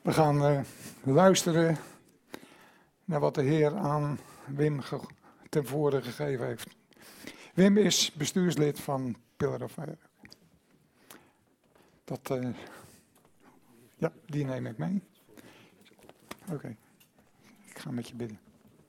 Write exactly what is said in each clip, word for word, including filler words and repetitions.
We gaan uh, luisteren naar wat de Heer aan Wim ge- ten voren gegeven heeft. Wim is bestuurslid van Pillar of Fire. Dat, uh, ja, die neem ik mee. Oké, okay. Ik ga met je bidden.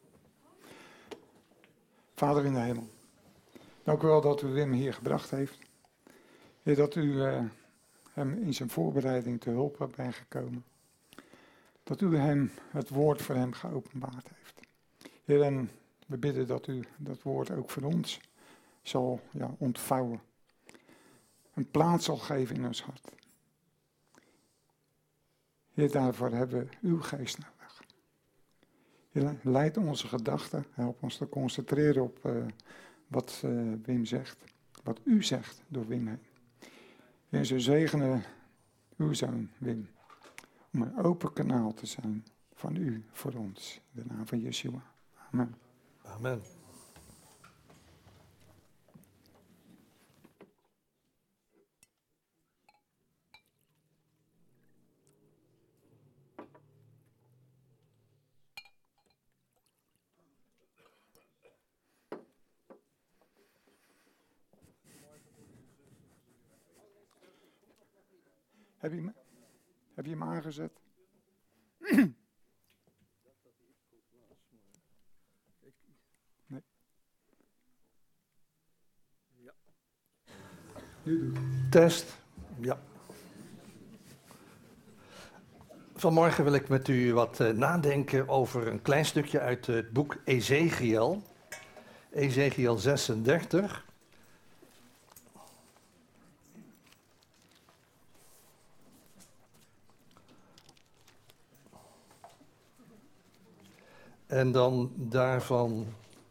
Vader in de hemel, dank u wel dat u Wim hier gebracht heeft. Heer, dat u uh, hem in zijn voorbereiding te hulp bent gekomen. Dat u hem het woord voor hem geopenbaard heeft. Heer, en we bidden dat u dat woord ook voor ons zal ja, ontvouwen. Een plaats zal geven in ons hart. Heer, daarvoor hebben we uw geest nodig. Heer, leid onze gedachten, help ons te concentreren op uh, wat uh, Wim zegt. Wat u zegt door Wim heen. Heer, zo zegenen uw zoon Wim. Om een open kanaal te zijn van u voor ons. In de naam van Yeshua. Amen. Amen. Heb je hem, heb je hem aangezet? Nee. Ja. Nu doe. Test. Ja. Vanmorgen wil ik met u wat uh, nadenken over een klein stukje uit het boek Ezechiel. Ezechiel zesendertig. En dan daarvan,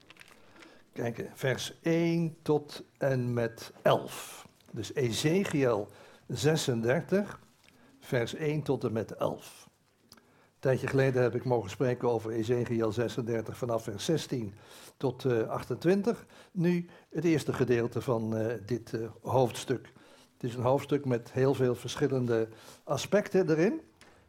kijk, vers één tot en met elf. Dus Ezechiel zesendertig, vers één tot en met elf. Een tijdje geleden heb ik mogen spreken over Ezechiel zesendertig vanaf vers zestien tot uh, achtentwintig. Nu het eerste gedeelte van uh, dit uh, hoofdstuk. Het is een hoofdstuk met heel veel verschillende aspecten erin.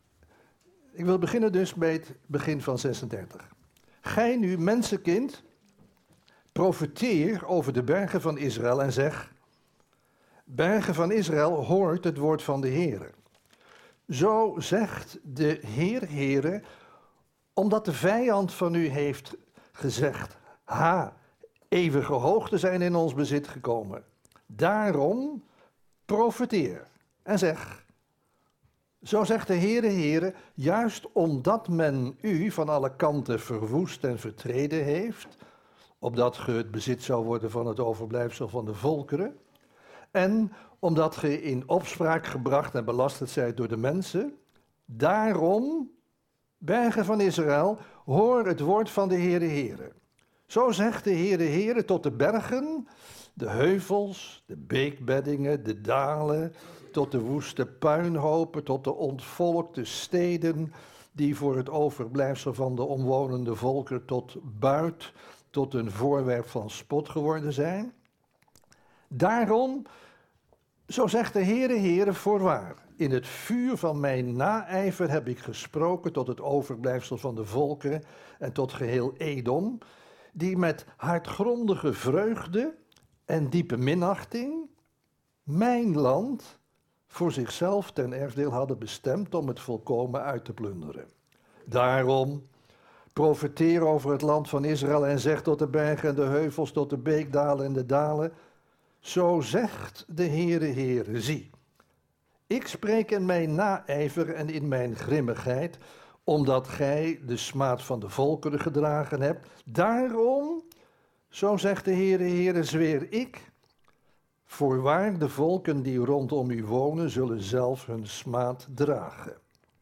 Ik wil beginnen dus bij het begin van zesendertig. Gij nu, mensenkind, profeteer over de bergen van Israël en zeg: bergen van Israël, hoort het woord van de Heere. Zo zegt de Heer, Heere, omdat de vijand van u heeft gezegd: ha, eeuwige hoogten zijn in ons bezit gekomen. Daarom profeteer en zeg: zo zegt de Heere, Heere, juist omdat men u van alle kanten verwoest en vertreden heeft, opdat ge het bezit zou worden van het overblijfsel van de volkeren, en omdat ge in opspraak gebracht en belasterd zijt door de mensen, daarom, bergen van Israël, hoor het woord van de Heere, Heere. Zo zegt de Heere, Heere tot de bergen, de heuvels, de beekbeddingen, de dalen, tot de woeste puinhopen, tot de ontvolkte steden, die voor het overblijfsel van de omwonende volken tot buit, tot een voorwerp van spot geworden zijn. Daarom, zo zegt de Heere, Heere, voorwaar, in het vuur van mijn naijver heb ik gesproken tot het overblijfsel van de volken en tot geheel Edom, die met hartgrondige vreugde en diepe minachting mijn land voor zichzelf ten erfdeel hadden bestemd om het volkomen uit te plunderen. Daarom, profeteer over het land van Israël en zeg tot de bergen en de heuvels, tot de beekdalen en de dalen: zo zegt de Heere, Heere, zie, ik spreek in mijn naijver en in mijn grimmigheid, omdat gij de smaad van de volkeren gedragen hebt. Daarom, zo zegt de Heere, Heere, zweer ik: voorwaar, de volken die rondom u wonen, zullen zelf hun smaad dragen.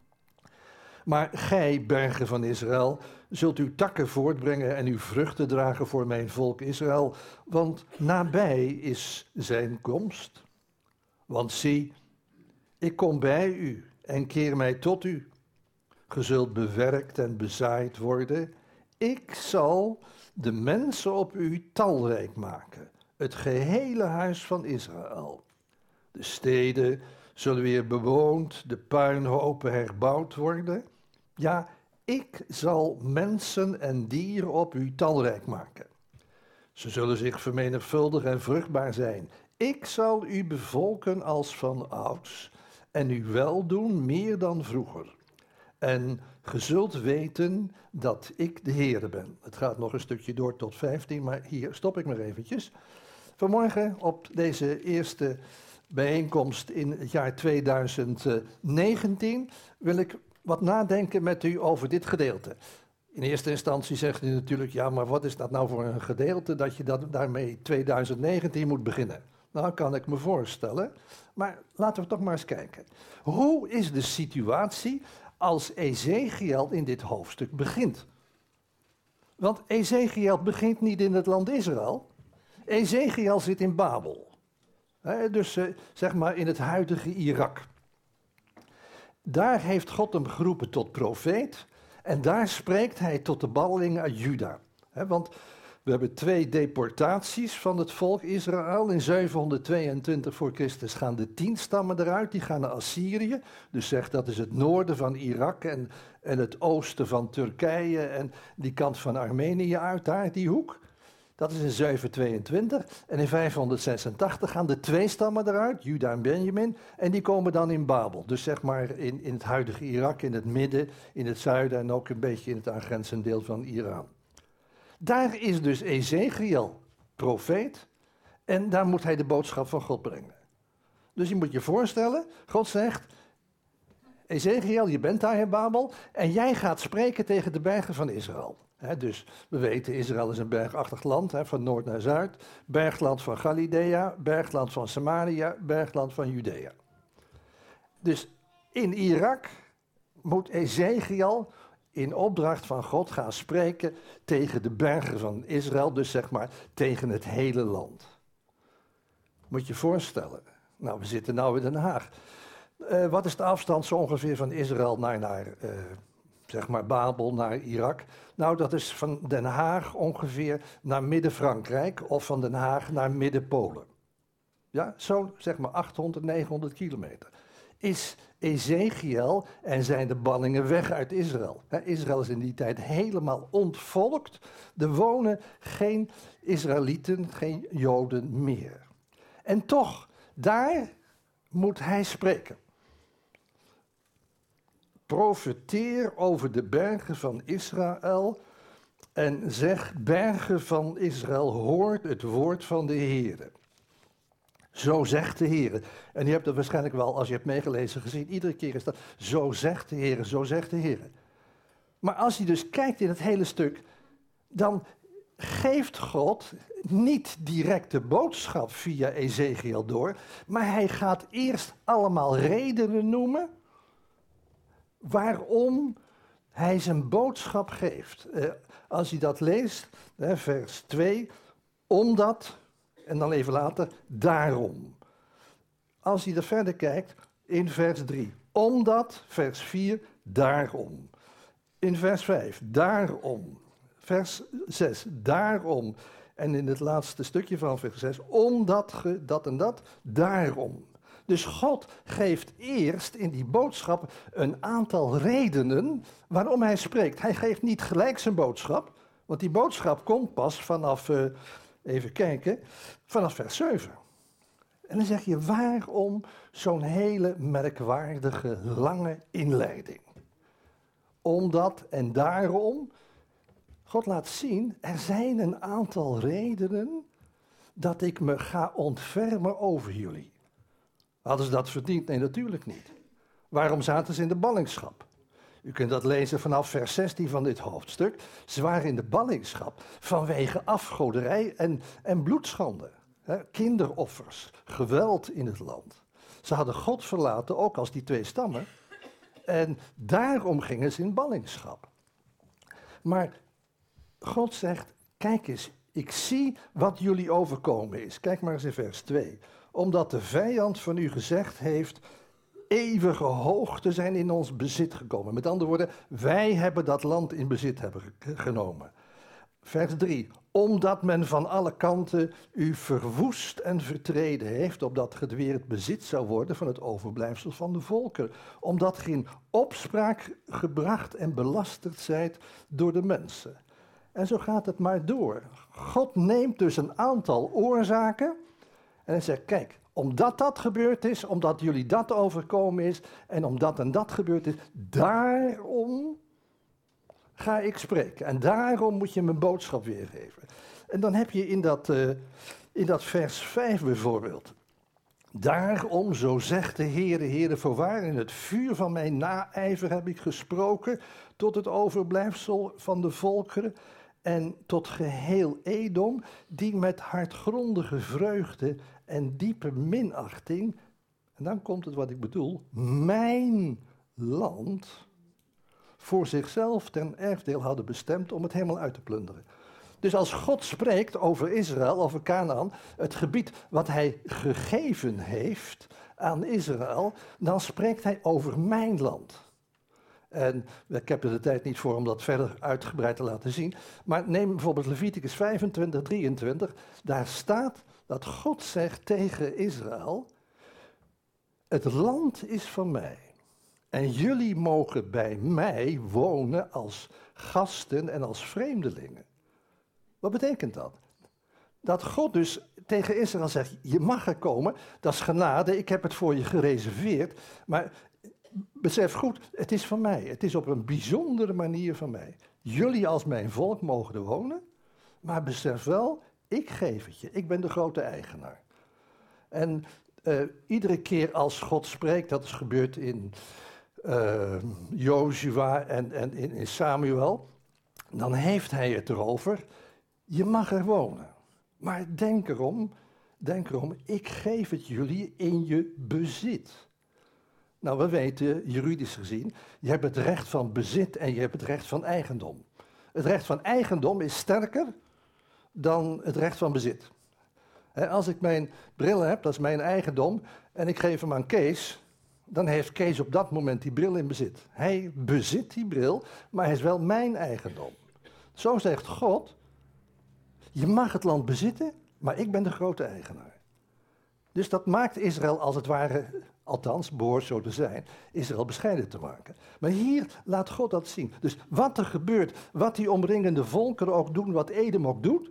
Maar gij, bergen van Israël, zult uw takken voortbrengen en uw vruchten dragen voor mijn volk Israël, want nabij is zijn komst. Want zie, ik kom bij u en keer mij tot u. Ge zult bewerkt en bezaaid worden. Ik zal de mensen op u talrijk maken, het gehele huis van Israël. De steden zullen weer bewoond, de puinhopen herbouwd worden. Ja, ik zal mensen en dieren op u talrijk maken. Ze zullen zich vermenigvuldigen en vruchtbaar zijn. Ik zal u bevolken als van ouds en u weldoen meer dan vroeger. En ge zult weten dat ik de Heere ben. Het gaat nog een stukje door tot vijftien, maar hier stop ik maar eventjes. Vanmorgen op deze eerste bijeenkomst in het jaar tweeduizend negentien wil ik wat nadenken met u over dit gedeelte. In eerste instantie zegt u natuurlijk, ja, maar wat is dat nou voor een gedeelte dat je dat daarmee tweeduizend negentien moet beginnen? Nou, kan ik me voorstellen, maar laten we toch maar eens kijken. Hoe is de situatie als Ezechiël in dit hoofdstuk begint? Want Ezechiël begint niet in het land Israël. Ezechiël zit in Babel. He, dus uh, zeg maar in het huidige Irak. Daar heeft God hem geroepen tot profeet. En daar spreekt hij tot de ballingen uit Juda. He, want we hebben twee deportaties van het volk Israël. In zevenhonderdtweeëntwintig voor Christus gaan de tien stammen eruit. Die gaan naar Assyrië. Dus zeg dat is het noorden van Irak en, en het oosten van Turkije. En die kant van Armenië uit, daar die hoek. Dat is in zevenhonderdtweeëntwintig. En in vijfhonderdzesentachtig gaan de twee stammen eruit, Juda en Benjamin. En die komen dan in Babel. Dus zeg maar in, in het huidige Irak, in het midden, in het zuiden en ook een beetje in het aangrenzende deel van Iran. Daar is dus Ezechiël profeet. En daar moet hij de boodschap van God brengen. Dus je moet je voorstellen, God zegt, Ezechiël, je bent daar in Babel. En jij gaat spreken tegen de bergen van Israël. He, dus we weten, Israël is een bergachtig land, he, van noord naar zuid. Bergland van Galilea, bergland van Samaria, bergland van Judea. Dus in Irak moet Ezechiël in opdracht van God gaan spreken tegen de bergen van Israël, dus zeg maar tegen het hele land. Moet je je voorstellen. Nou, we zitten nu in Den Haag. Uh, wat is de afstand zo ongeveer van Israël naar, naar uh, zeg maar Babel, naar Irak? Nou, dat is van Den Haag ongeveer naar Midden-Frankrijk of van Den Haag naar Midden-Polen. Ja, zo zeg maar achthonderd, negenhonderd kilometer. Is Ezechiël en zijn de ballingen weg uit Israël. He, Israël is in die tijd helemaal ontvolkt. Er wonen geen Israëlieten, geen Joden meer. En toch, daar moet hij spreken. Profeteer over de bergen van Israël en zeg, bergen van Israël, hoort het woord van de Heere. Zo zegt de Heere. En je hebt dat waarschijnlijk wel, als je hebt meegelezen, gezien. Iedere keer is dat, zo zegt de Heere, zo zegt de Heere. Maar als je dus kijkt in het hele stuk, dan geeft God niet direct de boodschap via Ezechiël door, maar hij gaat eerst allemaal redenen noemen waarom hij zijn boodschap geeft. Uh, als je dat leest, uh, vers twee, omdat, en dan even later, daarom. Als je er verder kijkt, in vers drie, omdat, vers vier, daarom. In vers vijf, daarom. Vers zes, daarom. En in het laatste stukje van vers zes, omdat ge dat en dat, daarom. Dus God geeft eerst in die boodschap een aantal redenen waarom hij spreekt. Hij geeft niet gelijk zijn boodschap, want die boodschap komt pas vanaf, uh, even kijken, vanaf vers zeven. En dan zeg je, waarom zo'n hele merkwaardige, lange inleiding? Omdat en daarom, God laat zien, er zijn een aantal redenen dat ik me ga ontfermen over jullie. Hadden ze dat verdiend? Nee, natuurlijk niet. Waarom zaten ze in de ballingschap? U kunt dat lezen vanaf vers zestien van dit hoofdstuk. Ze waren in de ballingschap vanwege afgoderij en, en bloedschande. He, kinderoffers, geweld in het land. Ze hadden God verlaten, ook als die twee stammen. En daarom gingen ze in ballingschap. Maar God zegt, kijk eens, ik zie wat jullie overkomen is. Kijk maar eens in vers twee. Omdat de vijand van u gezegd heeft, eeuwige hoogten zijn in ons bezit gekomen. Met andere woorden, wij hebben dat land in bezit hebben genomen. Vers drie. Omdat men van alle kanten u verwoest en vertreden heeft, opdat ge weer het bezit zou worden van het overblijfsel van de volken. Omdat ge in opspraak gebracht en belasterd zijt door de mensen. En zo gaat het maar door. God neemt dus een aantal oorzaken en hij zegt, kijk, omdat dat gebeurd is, omdat jullie dat overkomen is en omdat en dat gebeurd is, daarom ga ik spreken. En daarom moet je mijn boodschap weergeven. En dan heb je in dat, uh, in dat vers vijf bijvoorbeeld. Daarom, zo zegt de Heere, Heere, voorwaar, in het vuur van mijn naijver heb ik gesproken tot het overblijfsel van de volkeren en tot geheel Edom, die met hartgrondige vreugde en diepe minachting, en dan komt het wat ik bedoel, mijn land voor zichzelf ten erfdeel hadden bestemd om het helemaal uit te plunderen. Dus als God spreekt over Israël, over Kanaan, het gebied wat hij gegeven heeft aan Israël, dan spreekt hij over mijn land. En ik heb er de tijd niet voor om dat verder uitgebreid te laten zien, maar neem bijvoorbeeld Leviticus vijfentwintig, drieëntwintig, daar staat dat God zegt tegen Israël, het land is van mij. En jullie mogen bij mij wonen als gasten en als vreemdelingen. Wat betekent dat? Dat God dus tegen Israël zegt, je mag er komen, dat is genade, ik heb het voor je gereserveerd. Maar besef goed, het is van mij, het is op een bijzondere manier van mij. Jullie als mijn volk mogen er wonen, maar besef wel, ik geef het je, ik ben de grote eigenaar. En uh, iedere keer als God spreekt, dat is gebeurd in Uh, Jozua en, en in, in Samuel, dan heeft hij het erover, je mag er wonen. Maar denk erom, denk erom, ik geef het jullie in je bezit. Nou, we weten, juridisch gezien, je hebt het recht van bezit en je hebt het recht van eigendom. Het recht van eigendom is sterker dan het recht van bezit. He, als ik mijn bril heb, dat is mijn eigendom, en ik geef hem aan Kees, dan heeft Kees op dat moment die bril in bezit. Hij bezit die bril, maar hij is wel mijn eigendom. Zo zegt God, je mag het land bezitten, maar ik ben de grote eigenaar. Dus dat maakt Israël als het ware, althans behoort zo te zijn, Israël bescheiden te maken. Maar hier laat God dat zien. Dus wat er gebeurt, wat die omringende volkeren ook doen, wat Edom ook doet,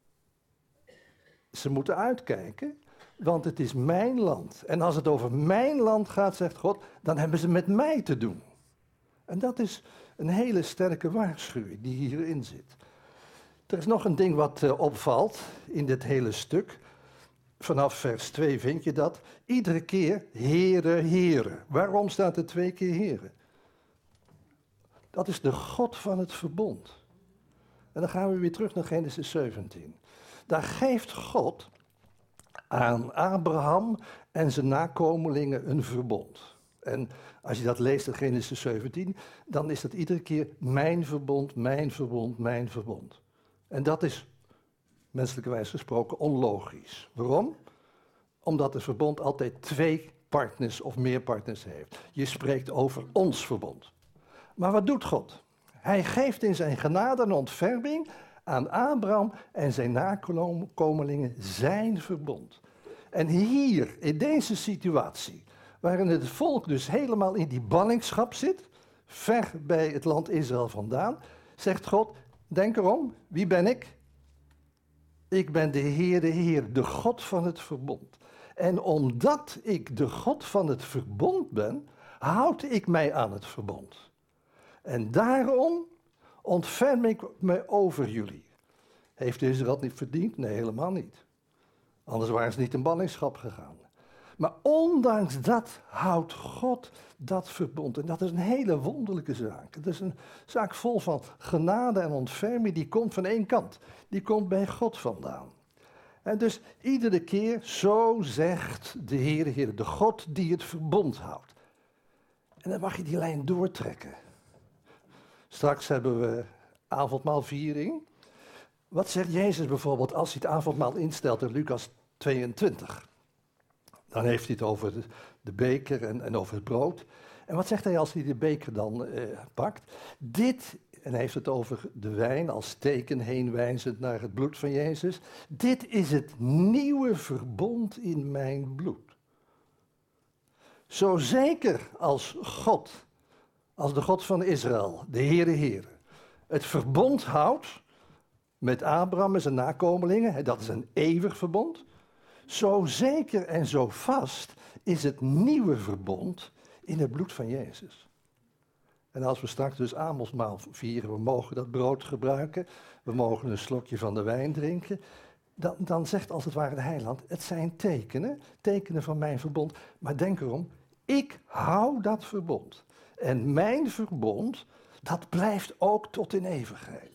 ze moeten uitkijken. Want het is mijn land. En als het over mijn land gaat, zegt God, dan hebben ze met mij te doen. En dat is een hele sterke waarschuwing die hierin zit. Er is nog een ding wat uh, opvalt in dit hele stuk. Vanaf vers twee vind je dat. Iedere keer Heere, Heere. Waarom staat er twee keer Heere? Dat is de God van het verbond. En dan gaan we weer terug naar Genesis zeventien. Daar geeft God aan Abraham en zijn nakomelingen een verbond. En als je dat leest in Genesis zeventien, dan is dat iedere keer mijn verbond, mijn verbond, mijn verbond. En dat is, menselijkerwijs gesproken, onlogisch. Waarom? Omdat het verbond altijd twee partners of meer partners heeft. Je spreekt over ons verbond. Maar wat doet God? Hij geeft in zijn genade en ontferming aan Abraham en zijn nakomelingen zijn verbond. En hier, in deze situatie, waarin het volk dus helemaal in die ballingschap zit, ver bij het land Israël vandaan, zegt God, denk erom, wie ben ik? Ik ben de Heer, de Heer, de God van het verbond. En omdat ik de God van het verbond ben, houd ik mij aan het verbond. En daarom ontferm ik me over jullie. Heeft Israël het niet verdiend? Nee, helemaal niet. Anders waren ze niet in ballingschap gegaan. Maar ondanks dat houdt God dat verbond. En dat is een hele wonderlijke zaak. Het is een zaak vol van genade en ontferming. Die komt van één kant. Die komt bij God vandaan. En dus iedere keer, zo zegt de Heer, Heer, de God die het verbond houdt. En dan mag je die lijn doortrekken. Straks hebben we avondmaalviering. Wat zegt Jezus bijvoorbeeld als hij het avondmaal instelt in Lucas tweeëntwintig? Dan heeft hij het over de, de beker en, en over het brood. En wat zegt hij als hij de beker dan uh, pakt? Dit, en hij heeft het over de wijn als teken heenwijzend naar het bloed van Jezus. Dit is het nieuwe verbond in mijn bloed. Zo zeker als God, als de God van Israël, de Heere Heere, het verbond houdt met Abraham en zijn nakomelingen, dat is een eeuwig verbond. Zo zeker en zo vast is het nieuwe verbond in het bloed van Jezus. En als we straks dus avondmaal vieren, we mogen dat brood gebruiken, we mogen een slokje van de wijn drinken, dan, dan zegt als het ware de heiland, het zijn tekenen, tekenen van mijn verbond. Maar denk erom, ik hou dat verbond. En mijn verbond, dat blijft ook tot in eeuwigheid.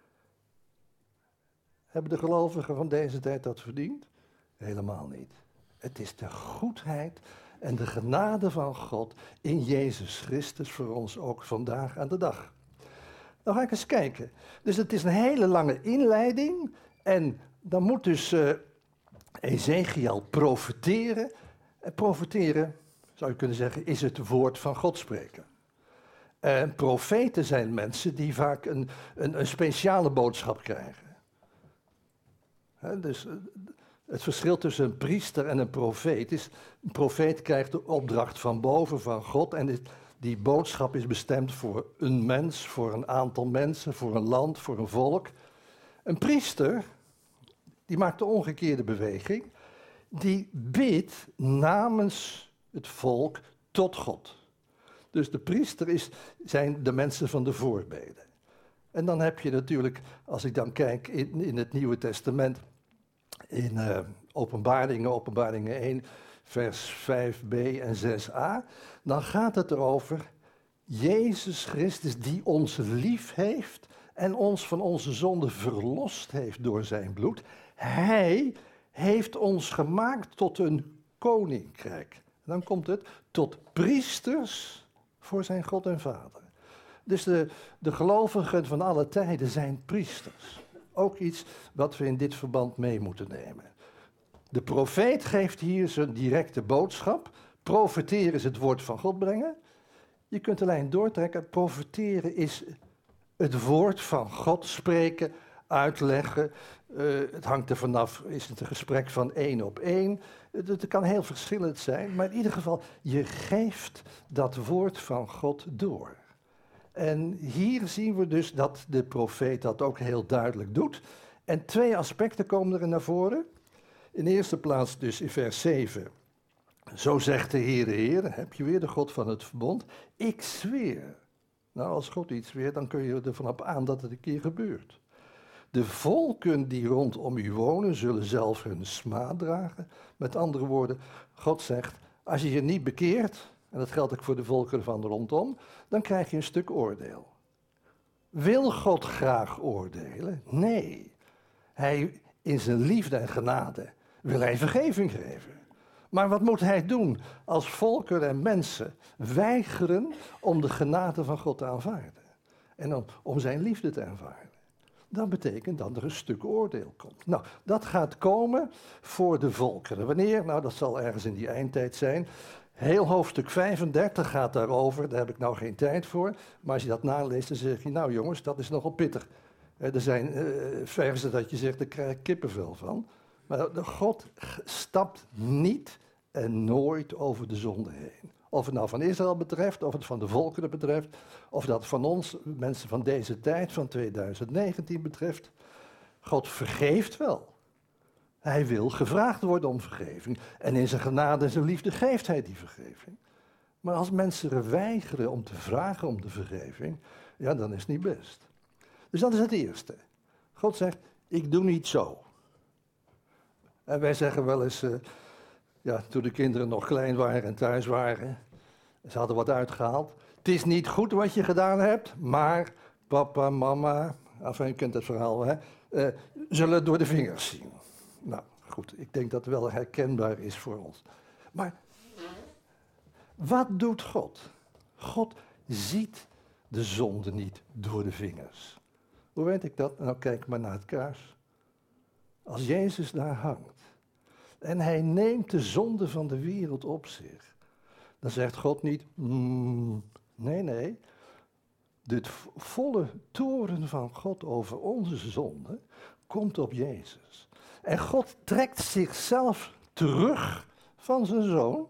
Hebben de gelovigen van deze tijd dat verdiend? Helemaal niet. Het is de goedheid en de genade van God in Jezus Christus voor ons ook vandaag aan de dag. Dan ga ik eens kijken. Dus het is een hele lange inleiding en dan moet dus uh, Ezechiel profeteren. En profeteren, zou je kunnen zeggen, is het woord van God spreken. En profeten zijn mensen die vaak een, een, een speciale boodschap krijgen. He, dus het verschil tussen een priester en een profeet is, een profeet krijgt de opdracht van boven van God en dit, die boodschap is bestemd voor een mens, voor een aantal mensen, voor een land, voor een volk. Een priester, die maakt de omgekeerde beweging, die bidt namens het volk tot God. Dus de priester is, zijn de mensen van de voorbeden. En dan heb je natuurlijk, als ik dan kijk in, in het Nieuwe Testament, in uh, Openbaringen, Openbaringen één, vers vijf b en zes a, dan gaat het erover Jezus Christus die ons lief heeft en ons van onze zonde verlost heeft door zijn bloed. Hij heeft ons gemaakt tot een koninkrijk. En dan komt het tot priesters voor zijn God en Vader. Dus de, de gelovigen van alle tijden zijn priesters. Ook iets wat we in dit verband mee moeten nemen. De profeet geeft hier zijn directe boodschap. Profeteren is het woord van God brengen. Je kunt de lijn doortrekken. Profeteren is het woord van God spreken, uitleggen. Uh, het hangt er vanaf, is het een gesprek van één op één. Het, het kan heel verschillend zijn, maar in ieder geval, je geeft dat woord van God door. En hier zien we dus dat de profeet dat ook heel duidelijk doet. En twee aspecten komen er naar voren. In de eerste plaats dus in vers zeven. Zo zegt de Heere Heer, heb je weer de God van het verbond. Ik zweer. Nou, als God iets zweert, dan kun je ervan op aan dat het een keer gebeurt. De volken die rondom u wonen, zullen zelf hun smaad dragen. Met andere woorden, God zegt, als je je niet bekeert, en dat geldt ook voor de volkeren van rondom, dan krijg je een stuk oordeel. Wil God graag oordelen? Nee. Hij, in zijn liefde en genade, wil hij vergeving geven. Maar wat moet hij doen als volkeren en mensen weigeren om de genade van God te aanvaarden? En dan om zijn liefde te aanvaarden? Dat betekent dat er een stuk oordeel komt. Nou, dat gaat komen voor de volkeren. Wanneer? Nou, dat zal ergens in die eindtijd zijn. Heel hoofdstuk vijfendertig gaat daarover, daar heb ik nou geen tijd voor. Maar als je dat naleest, dan zeg je, nou jongens, dat is nogal pittig. Er zijn uh, versen dat je zegt, daar krijg ik kippenvel van. Maar de God stapt niet en nooit over de zonde heen. Of het nou van Israël betreft, of het van de volkeren betreft, of dat van ons, mensen van deze tijd, van tweeduizend negentien betreft. God vergeeft wel. Hij wil gevraagd worden om vergeving. En in zijn genade en zijn liefde geeft hij die vergeving. Maar als mensen er weigeren om te vragen om de vergeving, ja, dan is het niet best. Dus dat is het eerste. God zegt, ik doe niet zo. En wij zeggen wel eens, uh, ja, toen de kinderen nog klein waren en thuis waren, ze hadden wat uitgehaald. Het is niet goed wat je gedaan hebt, maar papa, mama, enfin, je kent het verhaal, hè, uh, zullen het door de vingers zien. Nou, goed, ik denk dat het wel herkenbaar is voor ons. Maar wat doet God? God ziet de zonde niet door de vingers. Hoe weet ik dat? Nou, kijk maar naar het kruis. Als Jezus daar hangt en hij neemt de zonde van de wereld op zich, Dan zegt God niet, mm, nee, nee. De volle toorn van God over onze zonde komt op Jezus. En God trekt zichzelf terug van zijn zoon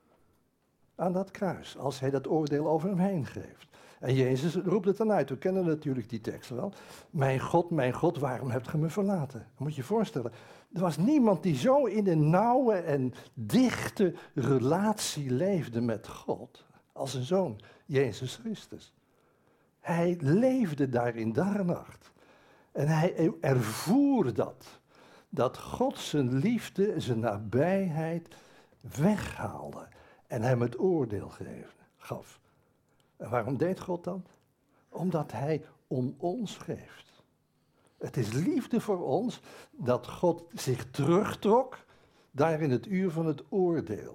aan dat kruis, als hij dat oordeel over hem heen geeft. En Jezus roept het dan uit, we kennen natuurlijk die tekst wel. Mijn God, mijn God, waarom hebt ge me verlaten? Dat moet je je voorstellen. Er was niemand die zo in een nauwe en dichte relatie leefde met God als een zoon, Jezus Christus. Hij leefde daarin dag en nacht. En hij ervoer dat. Dat God zijn liefde, zijn nabijheid weghaalde. En hem het oordeel geef, gaf. En waarom deed God dat? Omdat hij om ons geeft. Het is liefde voor ons dat God zich terugtrok daar in het uur van het oordeel.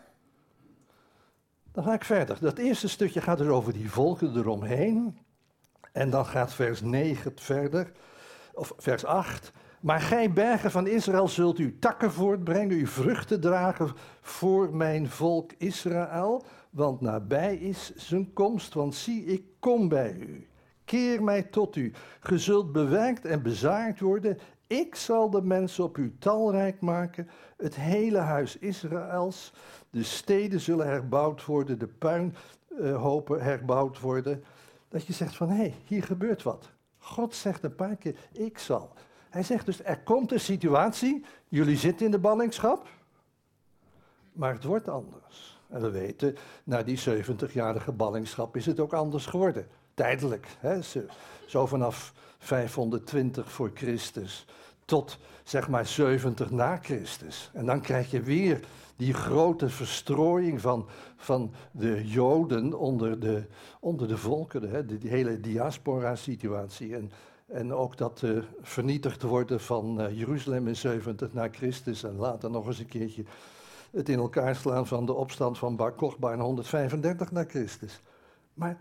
Dan ga ik verder. Dat eerste stukje gaat dus over die volken eromheen. En dan gaat vers negen verder, of vers acht. Maar gij bergen van Israël zult uw takken voortbrengen, uw vruchten dragen voor mijn volk Israël. Want nabij is zijn komst, want zie, ik kom bij u. Keer mij tot u. Ge zult bewerkt en bezaard worden. Ik zal de mensen op u talrijk maken, het hele huis Israëls. De steden zullen herbouwd worden, de puinhopen herbouwd worden. Dat je zegt van, hé, hey, hier gebeurt wat. God zegt een paar keer, ik zal. Hij zegt dus, er komt een situatie, jullie zitten in de ballingschap, maar het wordt anders. En we weten, na die zeventigjarige ballingschap is het ook anders geworden. Tijdelijk, hè? Zo vanaf vijfhonderdtwintig voor Christus tot zeg maar zeventig na Christus. En dan krijg je weer die grote verstrooiing van, van de Joden onder de, onder de volkeren, hè? Die, die hele diaspora-situatie. En, en ook dat uh, vernietigd worden van uh, Jeruzalem in zeventig na Christus. En later nog eens een keertje het in elkaar slaan van de opstand van Bar Kochba in honderdvijfendertig na Christus. Maar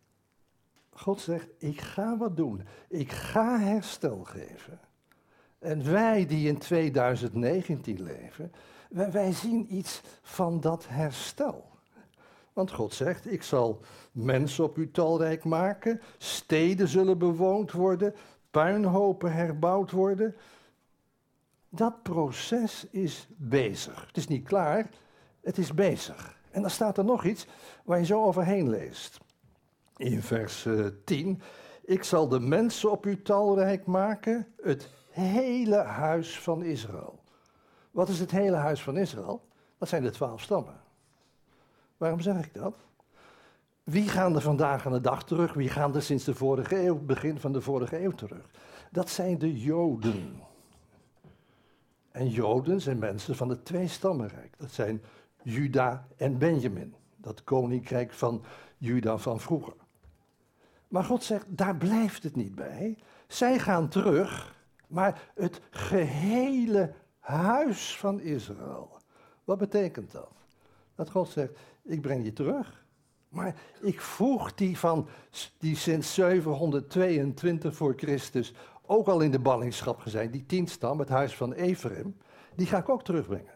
God zegt, ik ga wat doen. Ik ga herstel geven. En wij die in tweeduizend negentien leven, wij, wij zien iets van dat herstel. Want God zegt, ik zal mensen op u talrijk maken, steden zullen bewoond worden, puinhopen herbouwd worden. Dat proces is bezig. Het is niet klaar, het is bezig. En dan staat er nog iets waar je zo overheen leest. In vers uh, tien, ik zal de mensen op u talrijk maken, het hele huis van Israël. Wat is het hele huis van Israël? Dat zijn de twaalf stammen. Waarom zeg ik dat? Wie gaan er vandaag aan de dag terug? Wie gaan er sinds de vorige eeuw, begin van de vorige eeuw terug? Dat zijn de Joden. En Joden zijn mensen van het tweestammenrijk. Dat zijn Juda en Benjamin. Dat koninkrijk van Juda van vroeger. Maar God zegt, daar blijft het niet bij. Zij gaan terug, maar het gehele huis van Israël. Wat betekent dat? Dat God zegt, ik breng je terug. Maar ik voeg die van, die sinds zevenhonderdtweeëntwintig voor Christus ook al in de ballingschap zijn, die tien stam, het huis van Ephraim, die ga ik ook terugbrengen.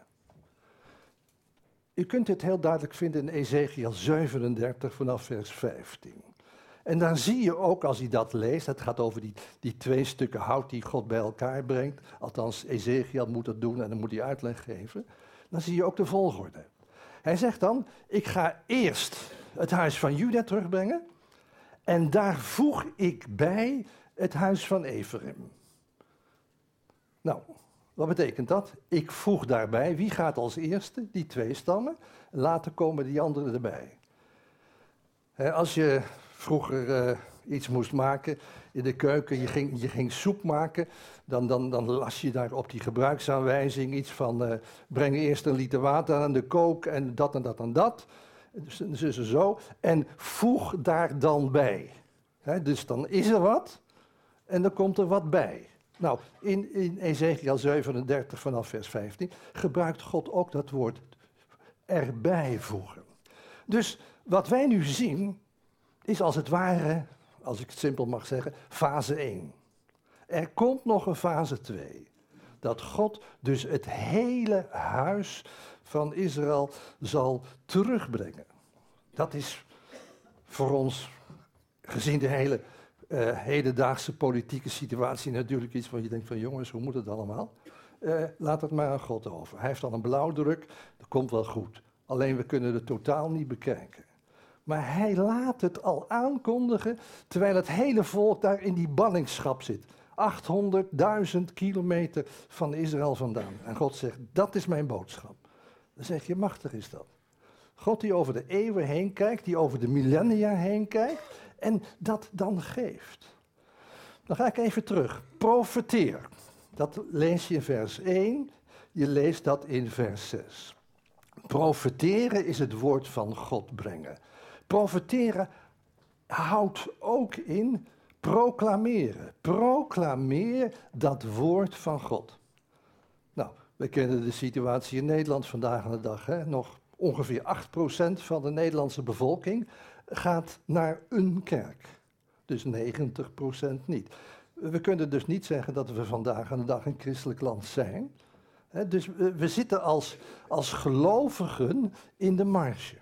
U kunt dit heel duidelijk vinden in Ezekiel zevenendertig vanaf vers vijftien. En dan zie je ook, als je dat leest, het gaat over die, die twee stukken hout die God bij elkaar brengt. Althans, Ezekiel moet dat doen en dan moet hij uitleg geven. Dan zie je ook de volgorde. Hij zegt dan, ik ga eerst het huis van Juda terugbrengen. En daar voeg ik bij het huis van Ephraim. Nou, wat betekent dat? Ik voeg daarbij, wie gaat als eerste? Die twee stammen. Later komen die anderen erbij. He, als je vroeger uh, iets moest maken in de keuken, je ging, je ging soep maken, dan, dan, dan las je daar op die gebruiksaanwijzing iets van, uh, breng eerst een liter water aan de kook en dat en dat en dat. Dus, dus zo. En voeg daar dan bij. He, dus dan is er wat en dan komt er wat bij. Nou, in, in Ezekiel zevenendertig vanaf vers vijftien gebruikt God ook dat woord erbij voegen. Dus wat wij nu zien is als het ware, als ik het simpel mag zeggen, fase één. Er komt nog een fase twee. Dat God dus het hele huis van Israël zal terugbrengen. Dat is voor ons, gezien de hele uh, hedendaagse politieke situatie, natuurlijk iets waar je denkt van jongens, hoe moet het allemaal? Uh, laat het maar aan God over. Hij heeft al een blauwdruk, dat komt wel goed. Alleen we kunnen het totaal niet bekijken. Maar hij laat het al aankondigen, terwijl het hele volk daar in die ballingschap zit. achthonderdduizend kilometer van Israël vandaan. En God zegt, dat is mijn boodschap. Dan zeg je, machtig is dat. God die over de eeuwen heen kijkt, die over de millennia heen kijkt en dat dan geeft. Dan ga ik even terug. Profeteer. Dat lees je in vers één, je leest dat in vers zes. Profeteren is het woord van God brengen. Profeteren houdt ook in proclameren. Proclameer dat woord van God. Nou, we kennen de situatie in Nederland vandaag aan de dag. Hè? Nog ongeveer acht procent van de Nederlandse bevolking gaat naar een kerk. Dus negentig procent niet. We kunnen dus niet zeggen dat we vandaag aan de dag een christelijk land zijn. Hè? Dus we, we zitten als, als gelovigen in de marge.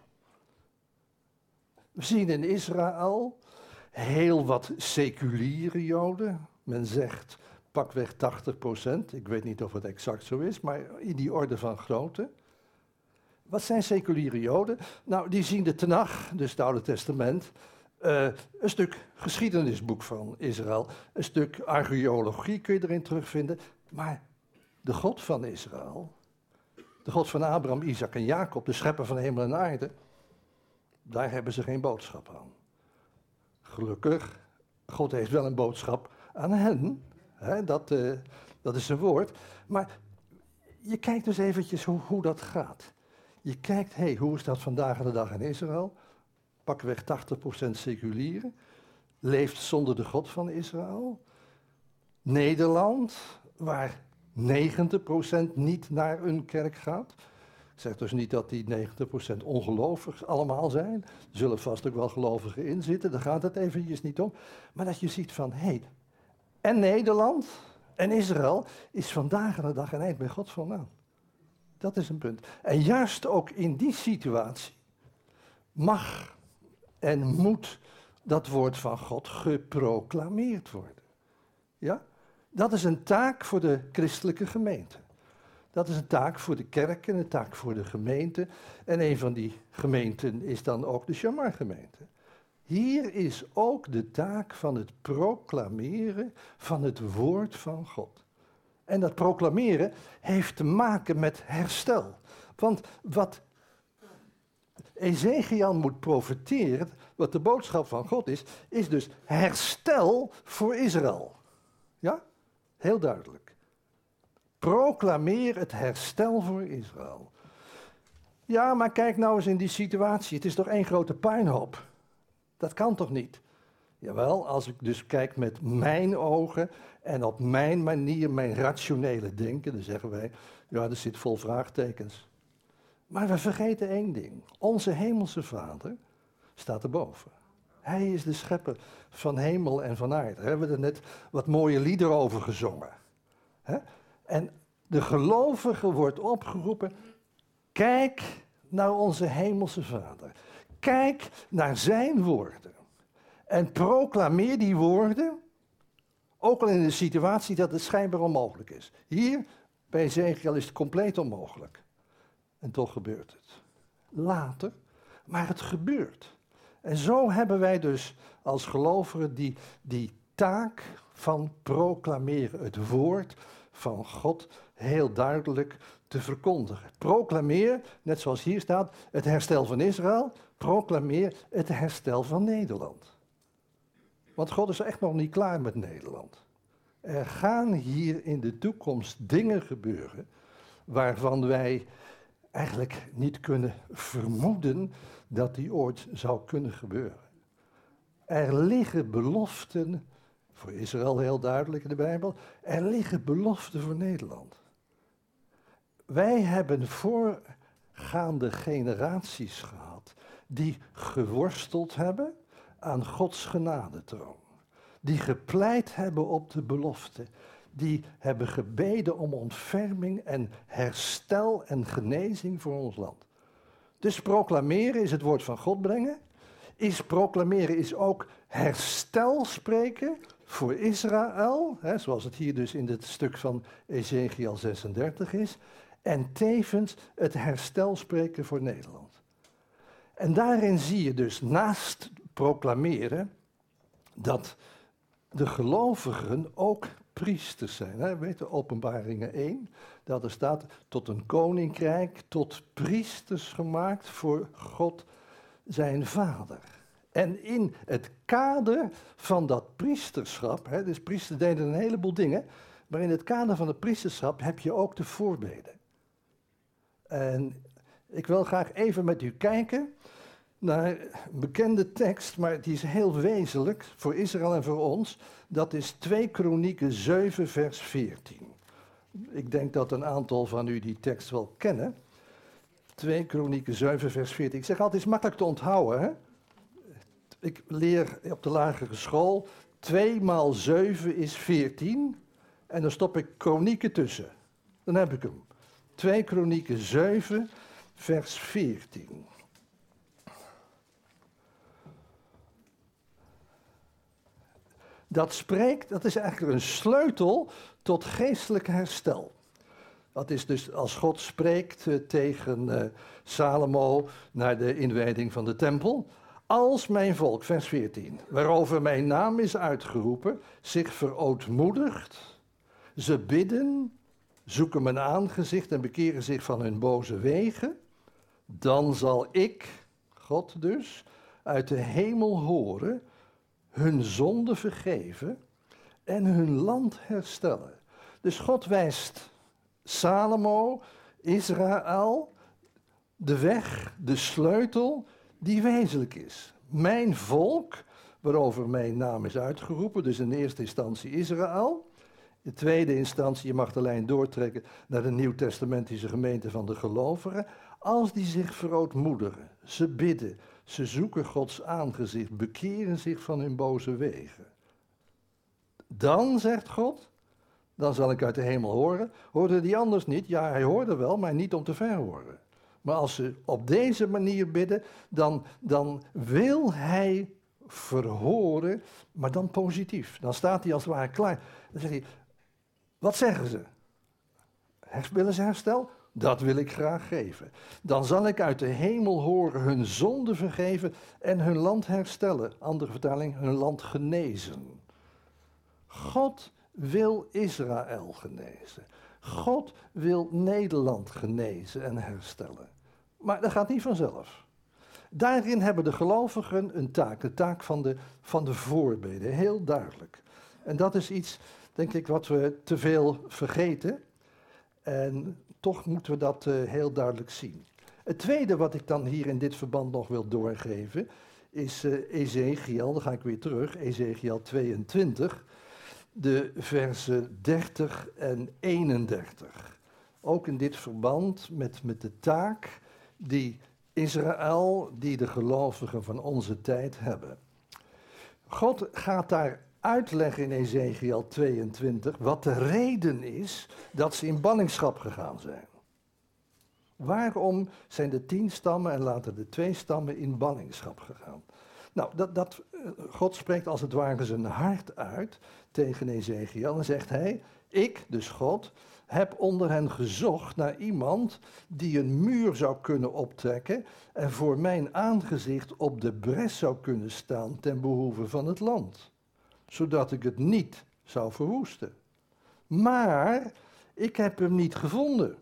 We zien in Israël heel wat seculiere Joden. Men zegt pakweg tachtig procent. Ik weet niet of het exact zo is, maar in die orde van grootte. Wat zijn seculiere Joden? Nou, die zien de Tenach, dus het Oude Testament, uh, een stuk geschiedenisboek van Israël, een stuk archeologie kun je erin terugvinden. Maar de God van Israël, de God van Abraham, Isaac en Jacob, de schepper van hemel en aarde, daar hebben ze geen boodschap aan. Gelukkig, God heeft wel een boodschap aan hen. Hè, dat, uh, dat is zijn woord. Maar je kijkt dus eventjes hoe, hoe dat gaat. Je kijkt, hé, hey, hoe is dat vandaag aan de dag in Israël? Pakweg tachtig procent seculieren. Leeft zonder de God van Israël. Nederland, waar negentig procent niet naar een kerk gaat. Ik zeg dus niet dat die negentig procent ongelovig allemaal zijn. Er zullen vast ook wel gelovigen in zitten, daar gaat het eventjes niet om. Maar dat je ziet van, hé, hey, en Nederland en Israël is vandaag aan de dag een eind bij God vandaan. Dat is een punt. En juist ook in die situatie mag en moet dat woord van God geproclameerd worden. Ja? Dat is een taak voor de christelijke gemeente. Dat is een taak voor de kerken, een taak voor de gemeente. En een van die gemeenten is dan ook de Shamar-gemeente. Hier is ook de taak van het proclameren van het woord van God. En dat proclameren heeft te maken met herstel. Want wat Ezechiel moet profeteren, wat de boodschap van God is, is dus herstel voor Israël. Ja? Heel duidelijk. Proclameer het herstel voor Israël. Ja, maar kijk nou eens in die situatie. Het is toch één grote puinhoop. Dat kan toch niet? Jawel, als ik dus kijk met mijn ogen en op mijn manier, mijn rationele denken, dan zeggen wij, ja, er zit vol vraagtekens. Maar we vergeten één ding. Onze hemelse Vader staat erboven. Hij is de schepper van hemel en van aarde. Daar hebben we er net wat mooie liederen over gezongen. He? En de gelovige wordt opgeroepen, kijk naar onze hemelse Vader. Kijk naar zijn woorden. En proclameer die woorden, ook al in de situatie dat het schijnbaar onmogelijk is. Hier, bij Ezechiel, is het compleet onmogelijk. En toch gebeurt het. Later, maar het gebeurt. En zo hebben wij dus als gelovigen die, die taak van proclameren, het woord van God heel duidelijk te verkondigen. Proclameer, net zoals hier staat, het herstel van Israël. Proclameer het herstel van Nederland. Want God is echt nog niet klaar met Nederland. Er gaan hier in de toekomst dingen gebeuren waarvan wij eigenlijk niet kunnen vermoeden dat die ooit zou kunnen gebeuren. Er liggen beloften, voor Israël heel duidelijk in de Bijbel, er liggen beloften voor Nederland. Wij hebben voorgaande generaties gehad die geworsteld hebben aan Gods genadetroon. Die gepleit hebben op de belofte. die hebben gebeden om ontferming en herstel en genezing voor ons land. Dus proclameren is het woord van God brengen. Is proclameren is ook herstel spreken voor Israël, hè, zoals het hier dus in dit stuk van Ezechiel zesendertig is. En tevens het herstel spreken voor Nederland. En daarin zie je dus naast proclameren dat de gelovigen ook priesters zijn. Hè? Weet je, Openbaringen één, dat er staat tot een koninkrijk, tot priesters gemaakt voor God zijn Vader. En in het kader van dat priesterschap, hè, dus priesters deden een heleboel dingen, maar in het kader van het priesterschap heb je ook de voorbeden. En ik wil graag even met u kijken naar een bekende tekst, maar die is heel wezenlijk voor Israël en voor ons. Dat is twee Kronieken zeven vers veertien. Ik denk dat een aantal van u die tekst wel kennen. twee Kronieken zeven vers veertien. Ik zeg altijd, het is makkelijk te onthouden. Hè? Ik leer op de lagere school, twee maal zeven is veertien. En dan stop ik Kronieken tussen. Dan heb ik hem. twee Kronieken zeven vers veertien. Dat spreekt, dat is eigenlijk een sleutel tot geestelijk herstel. Dat is dus als God spreekt uh, tegen uh, Salomo naar de inwijding van de tempel. Als mijn volk, vers veertien, waarover mijn naam is uitgeroepen, zich verootmoedigt, ze bidden, zoeken mijn aangezicht en bekeren zich van hun boze wegen, dan zal ik, God dus, uit de hemel horen, hun zonde vergeven en hun land herstellen. Dus God wijst Salomo, Israël, de weg, de sleutel die wezenlijk is. Mijn volk, waarover mijn naam is uitgeroepen, dus in eerste instantie Israël. In tweede instantie, je mag de lijn doortrekken naar de nieuwtestamentische gemeente van de gelovigen. Als die zich verootmoedigen, ze bidden, ze zoeken Gods aangezicht, bekeren zich van hun boze wegen. Dan, zegt God, dan zal ik uit de hemel horen. Hoorde die anders niet? Ja, hij hoorde wel, maar niet om te verhoren. Maar als ze op deze manier bidden, dan, dan wil hij verhoren, maar dan positief. Dan staat hij als het ware klaar. Dan zegt hij, wat zeggen ze? Willen ze herstel? Dat wil ik graag geven. Dan zal ik uit de hemel horen hun zonde vergeven en hun land herstellen. Andere vertaling, hun land genezen. God wil Israël genezen. God wil Nederland genezen en herstellen. Maar dat gaat niet vanzelf. Daarin hebben de gelovigen een taak, de taak van de, van de voorbeden, heel duidelijk. En dat is iets, denk ik, wat we te veel vergeten. En toch moeten we dat uh, heel duidelijk zien. Het tweede wat ik dan hier in dit verband nog wil doorgeven, is uh, Ezechiel, dan ga ik weer terug, Ezechiel tweeëntwintig, de versen dertig en eenendertig. Ook in dit verband met, met de taak die Israël, die de gelovigen van onze tijd hebben. God gaat daar uitleggen in Ezechiel tweeëntwintig wat de reden is dat ze in ballingschap gegaan zijn. Waarom zijn de tien stammen en later de twee stammen in ballingschap gegaan? Nou, dat, dat, God spreekt als het ware zijn hart uit tegen Ezechiel en zegt hij, ik, dus God, heb onder hen gezocht naar iemand die een muur zou kunnen optrekken en voor mijn aangezicht op de bres zou kunnen staan ten behoeve van het land, zodat ik het niet zou verwoesten. Maar ik heb hem niet gevonden.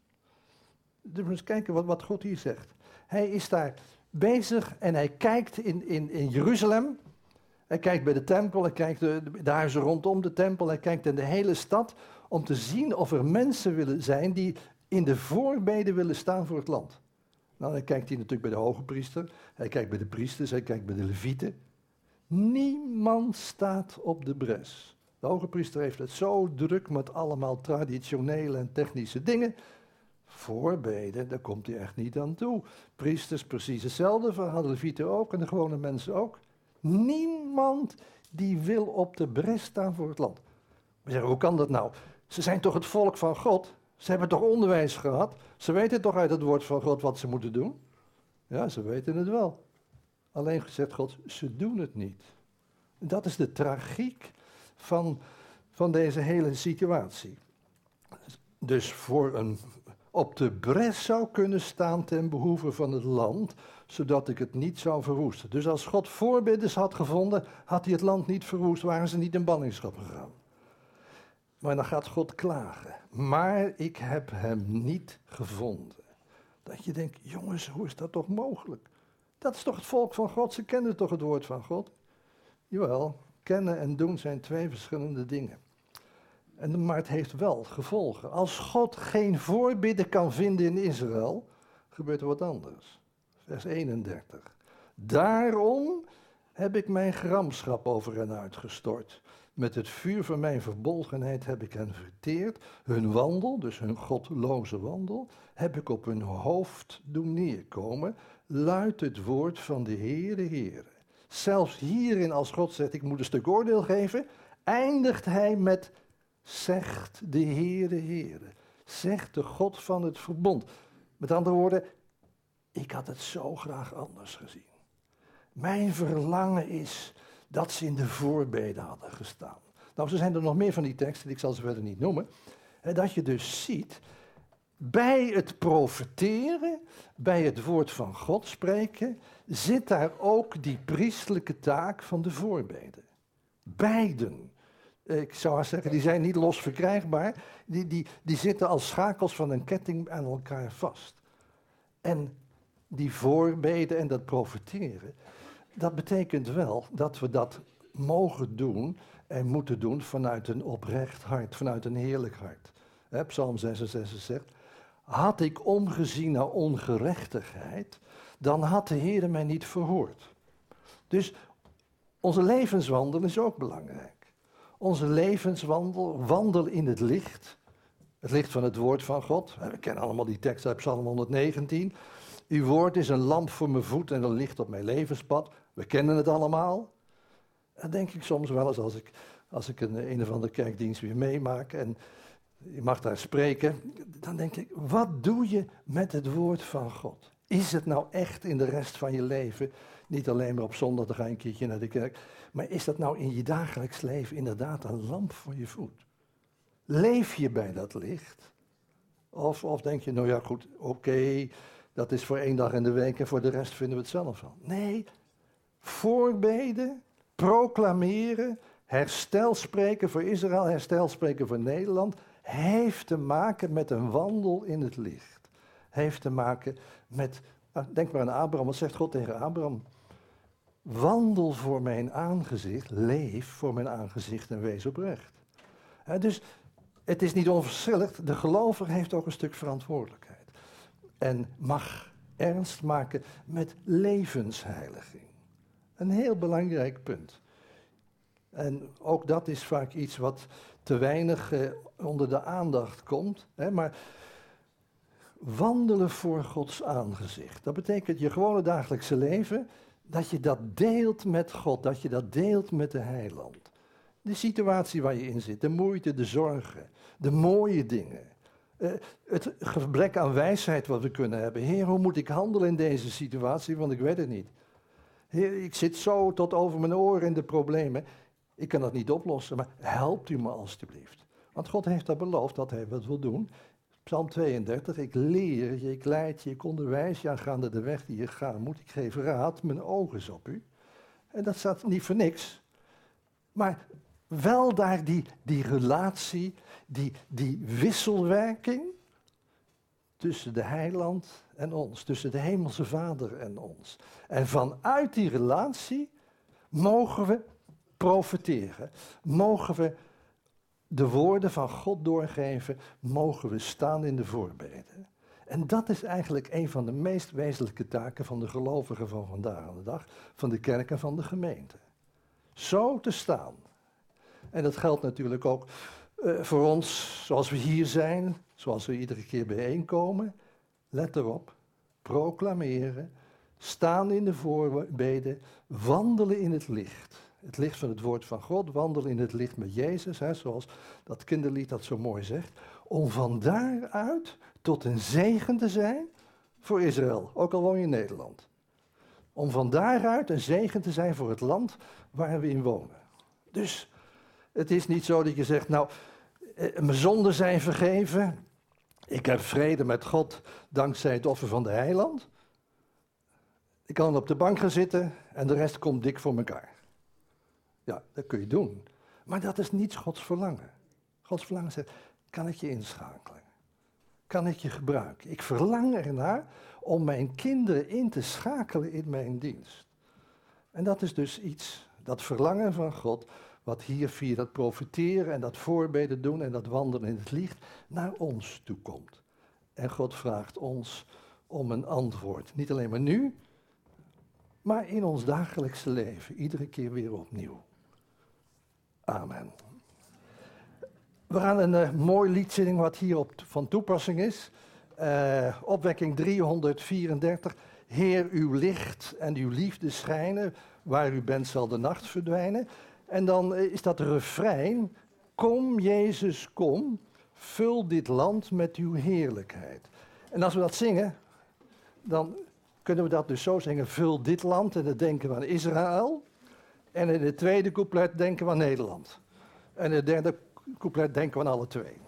Dus eens kijken wat, wat God hier zegt. Hij is daar bezig en hij kijkt in, in, in Jeruzalem. Hij kijkt bij de tempel, hij kijkt de, de huizen rondom de tempel, hij kijkt in de hele stad om te zien of er mensen willen zijn die in de voorbeden willen staan voor het land. Nou, dan kijkt hij natuurlijk bij de hoge priester, hij kijkt bij de priesters, hij kijkt bij de levieten. Niemand staat op de bres. De hoge priester heeft het zo druk met allemaal traditionele en technische dingen. Voorbeden, daar komt hij echt niet aan toe. Priesters precies hetzelfde verhaal, de levieten ook en de gewone mensen ook. Niemand die wil op de bres staan voor het land. We zeggen, hoe kan dat nou? Ze zijn toch het volk van God? Ze hebben toch onderwijs gehad? Ze weten toch uit het woord van God wat ze moeten doen? Ja, ze weten het wel. Alleen zegt God, ze doen het niet. Dat is de tragiek van, van deze hele situatie. Dus voor een op de bres zou kunnen staan ten behoeve van het land, zodat ik het niet zou verwoesten. Dus als God voorbidders had gevonden, had hij het land niet verwoest, waren ze niet in ballingschap gegaan. Maar dan gaat God klagen. Maar ik heb hem niet gevonden. Dat je denkt, jongens, hoe is dat toch mogelijk? Dat is toch het volk van God, ze kennen toch het woord van God? Jawel, kennen en doen zijn twee verschillende dingen. En, maar het heeft wel gevolgen. Als God geen voorbidden kan vinden in Israël, gebeurt er wat anders. Vers eenendertig. Daarom heb ik mijn gramschap over hen uitgestort. Met het vuur van mijn verbolgenheid heb ik hen verteerd. Hun wandel, dus hun godloze wandel, heb ik op hun hoofd doen neerkomen. Luidt het woord van de Heere Heere. Zelfs hierin, als God zegt, ik moet een stuk oordeel geven, eindigt hij met, zegt de Heere Heere. Zegt de God van het verbond. Met andere woorden, ik had het zo graag anders gezien. Mijn verlangen is dat ze in de voorbeden hadden gestaan. Nou, zo zijn er nog meer van die teksten, ik zal ze verder niet noemen. Hè, dat je dus ziet, bij het profeteren, bij het woord van God spreken, zit daar ook die priestelijke taak van de voorbeden. Beiden. Ik zou haast zeggen, die zijn niet los verkrijgbaar. Die, die, die zitten als schakels van een ketting aan elkaar vast. En die voorbeden en dat profeteren, dat betekent wel dat we dat mogen doen en moeten doen vanuit een oprecht hart, vanuit een heerlijk hart. He, Psalm zesenzestig zegt, had ik omgezien naar ongerechtigheid, dan had de Heer mij niet verhoord. Dus onze levenswandel is ook belangrijk. Onze levenswandel, wandel in het licht, het licht van het woord van God. We kennen allemaal die tekst uit Psalm honderdnegentien. Uw woord is een lamp voor mijn voet en een licht op mijn levenspad. We kennen het allemaal. Dan denk ik soms wel eens als ik, als ik een, een of andere kerkdienst weer meemaak en je mag daar spreken, dan denk ik, wat doe je met het woord van God? Is het nou echt in de rest van je leven, niet alleen maar op zondag, dan ga je een keertje naar de kerk, maar is dat nou in je dagelijks leven inderdaad een lamp voor je voet? Leef je bij dat licht? Of, of denk je, nou ja goed, oké, okay, dat is voor één dag in de week en voor de rest vinden we het zelf wel. Nee, voorbeden, proclameren, herstel spreken voor Israël, herstel spreken voor Nederland, heeft te maken met een wandel in het licht. Heeft te maken met, nou, denk maar aan Abraham, wat zegt God tegen Abraham? Wandel voor mijn aangezicht, leef voor mijn aangezicht en wees oprecht. He, dus het is niet onverschillig, de gelover heeft ook een stuk verantwoordelijkheid. En mag ernst maken met levensheiliging. Een heel belangrijk punt. En ook dat is vaak iets wat te weinig eh, onder de aandacht komt. Hè, maar wandelen voor Gods aangezicht. Dat betekent je gewone dagelijkse leven, dat je dat deelt met God, dat je dat deelt met de heiland. De situatie waar je in zit, de moeite, de zorgen, de mooie dingen. Uh, het gebrek aan wijsheid wat we kunnen hebben. Heer, hoe moet ik handelen in deze situatie, want ik weet het niet. Heer, ik zit zo tot over mijn oren in de problemen. Ik kan dat niet oplossen, maar helpt u me alstublieft. Want God heeft dat beloofd dat hij wat wil doen. Psalm tweeëndertig, ik leer je, ik leid je, ik onderwijs je aangaande de weg die je gaan moet. Ik geef raad, mijn ogen is op u. En dat staat niet voor niks. Maar wel daar die, die relatie, die, die wisselwerking tussen de heiland en ons, tussen de hemelse Vader en ons. En vanuit die relatie mogen we profiteren, mogen we de woorden van God doorgeven, mogen we staan in de voorbeden. En dat is eigenlijk een van de meest wezenlijke taken van de gelovigen van vandaag aan de dag, van de kerk en van de gemeente. Zo te staan. En dat geldt natuurlijk ook uh, voor ons, zoals we hier zijn, zoals we iedere keer bijeenkomen. Let erop, proclameren, staan in de voorbeden, wandelen in het licht. Het licht van het woord van God, wandelen in het licht met Jezus, hè, zoals dat kinderlied dat zo mooi zegt. Om van daaruit tot een zegen te zijn voor Israël, ook al woon je in Nederland. Om van daaruit een zegen te zijn voor het land waar we in wonen. Dus het is niet zo dat je zegt, nou, eh, mijn zonden zijn vergeven. Ik heb vrede met God dankzij het offer van de heiland. Ik kan op de bank gaan zitten en de rest komt dik voor elkaar. Ja, dat kun je doen. Maar dat is niet Gods verlangen. Gods verlangen zegt, kan ik je inschakelen? Kan ik je gebruiken? Ik verlang ernaar om mijn kinderen in te schakelen in mijn dienst. En dat is dus iets, dat verlangen van God, wat hier via dat profeteren en dat voorbeden doen en dat wandelen in het licht naar ons toe komt. En God vraagt ons om een antwoord. Niet alleen maar nu, maar in ons dagelijkse leven. Iedere keer weer opnieuw. Amen. We gaan een uh, mooi lied zingen wat hier op van toepassing is. Uh, opwekking driehonderdvierendertig. Heer, uw licht en uw liefde schijnen. Waar u bent zal de nacht verdwijnen. En dan uh, is dat refrein. Kom, Jezus, kom. Vul dit land met uw heerlijkheid. En als we dat zingen, dan kunnen we dat dus zo zingen. Vul dit land, en dan denken we aan Israël. En in het tweede couplet denken we aan Nederland. En in het derde couplet denken we aan alle twee.